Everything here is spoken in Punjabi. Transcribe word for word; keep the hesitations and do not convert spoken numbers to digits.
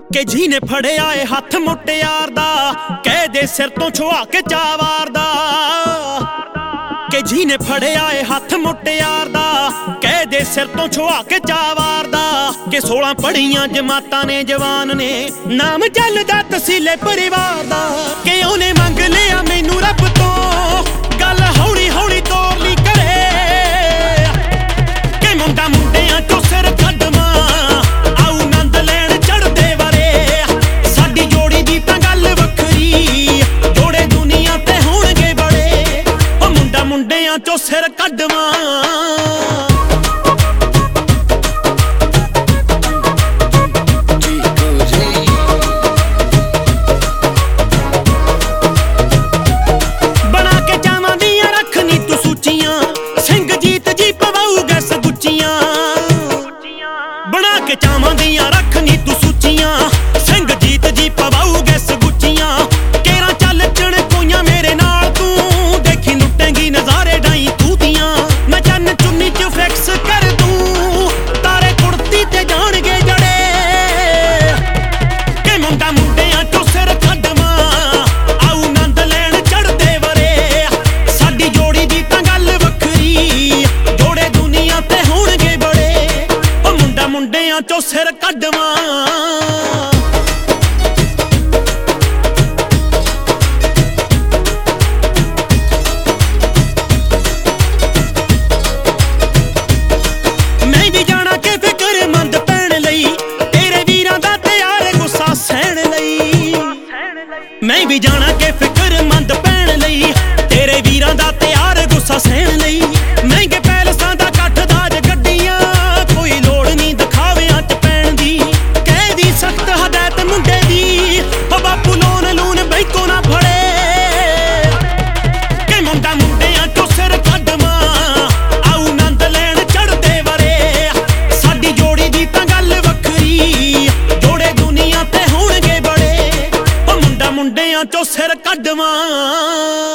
ਕਿ ਜਿਹਨੇ ਫੜਿਆ ਏ ਹੱਥ ਮੁਟਿਆਰ ਦਾ ਕਹਿ ਦੇ ਸਿਰ ਤੋਂ ਛੁਆ ਕੇ ਚਾਵਾਰ ਦਾ। ਕਿ ਜਿਹਨੇ ਫੜਿਆ ਏ ਹੱਥ ਮੁਟਿਆਰ ਦਾ ਕਹਿ ਦੇ ਸਿਰ ਤੋਂ ਛੁਆ ਕੇ ਚਾਵਾਰ ਦਾ। ਕਿ ਸੋਲਾਂ ਪੜੀਆਂ ਜਮਾਤਾਂ ਨੇ ਜਵਾਨ ਨੇ ਨਾਮ ਚੱਲਦਾ ਤਸੀਲੇ ਪਰਿਵਾਰ ਦਾ। ਕਿ ਉਹਨੇ ਮੰਗ ਲਿਆ ਮੈਨੂੰ ਰੱਬ ਤੋਂ ਗੱਲ ਹੌਲੀ ਹੌਲੀ ਤੋਰ ਲਈ ਕਰੇ। ਕਿ ਮੁੰਡਾ ਮੁੰਡਿਆਂ ਚੋਂ ਸਿਰ ਕੱਢਵਾਂ ਆਉ ਨੰਦ ਲੈਣ ਚੜਦੇ ਵਰੇ। ਸਾਡੀ ਜੋੜੀ ਦੀ ਤਾਂ ਗੱਲ ਵੱਖਰੀ ਜੋੜੇ ਦੁਨੀਆ ਤੇ ਹੋਣਗੇ ਬੜੇ। ਉਹ ਮੁੰਡਾ ਮੁੰਡਿਆਂ ਚੋਂ ਸਿਰ ਕੱਢਵਾਂ ਕੇ ਚਾਵਾਂ ਦੀਆਂ ਰੱਖ ਨੀ ਤੂੰ ਸੁੱਚੀਆਂ। ਸਿੰਘ ਜੀਤ ਜੀ ਪਵਾਊ ਗੈਸ ਗੁੱਚੀਆਂ। ਕੇਰਾਂ ਚੱਲ ਚਣ ਕੋਈਆਂ ਮੇਰੇ ਨਾਲ ਤੂੰ ਦੇਖੀ ਲੁੱਟੇਂਗੀ ਨਜ਼ਾਰੇ ਡਾਈ ਤੂੰ ਦੀਆਂ। ਮੈਂ ਚੰਨ ਚੁੰਨੀ ਚ ਫਿਕਸ ਕਰ ਦੂੰ ਤਾਰੇ ਕੁੜਤੀ ਤੇ ਜਾਣਗੇ ਜੜੇ। ਕਿ ਮੁੰਡਾ ਮੁੰਡਿਆਂ ਚੋਂ ਸਿਰ ਕੱਢਵਾਂ ਆਉ ਨੰਦ ਲੈਣ ਚੜਦੇ ਵਰੇ। ਸਾਡੀ ਜੋੜੀ ਦੀ ਤਾਂ ਗੱਲ ਵੱਖਰੀ ਜੋੜੇ ਦੁਨੀਆ ਤੇ ਹੋਣਗੇ ਬੜੇ। ਉਹ ਮੁੰਡਾ ਮੁੰਡਿਆਂ ਚੋਂ ਸਿਰ ਕੱਢਵਾਂ ਮੈਂ ਵੀ ਜਾਣਾ ਕਿ ਫਿਕਰਮੰਦ ਪੈਣ ਲਈ ਤੇਰੇ ਵੀਰਾਂ ਦਾ ਤਿਆਰ ਗੁੱਸਾ ਸਹਿਣ ਲਈ। ਮੈਂ ਵੀ ਜਾਣਾ ਕਿ ਫਿਕਰਮੰਦ ਪੈਣ ਲਈ ਤੇਰੇ ਵੀਰਾਂ ਦਾ ਤਿਆਰ ਗੁੱਸਾ ਸਹਿਣ ਲਈ। ਮਹਿੰਗੇ ਪੈਲਸਾਂ ਦਾ ਕੱਠ ਦਾਜ ਗੱਡੀਆਂ ਕੋਈ ਲੋੜ ਨਹੀਂ ਦਿਖਾਵਿਆਂ ਚ ਪੈਣ ਦੀ। ਕਹਿ ਦੀ ਸਖਤ ਹਦਾਇਤ ਮੁੰਡੇ ਦੀ ਉਹ ਬਾਪੂ ਲੋਨ ਲੂਨ ਬੈਂਕੋਂ ਨਾ ਫੜੇ। ਕਿ ਮੁੰਡਾ ਮੁੰਡਿਆਂ ਚੋਂ ਸਿਰ ਕੱਢਵਾਂ ਆਉ ਨੰਦ ਲੈਣ ਚੜਦੇ ਵਰੇ। ਸਾਡੀ ਜੋੜੀ ਦੀ ਤਾਂ ਗੱਲ ਵੱਖਰੀ ਜੋੜੇ ਦੁਨੀਆ ਤੇ ਹੋਣਗੇ ਬੜੇ। ਉਹ ਮੁੰਡਾ ਮੁੰਡਿਆਂ ਚੋਂ ਸਿਰ ਕੱਢਵਾਂ।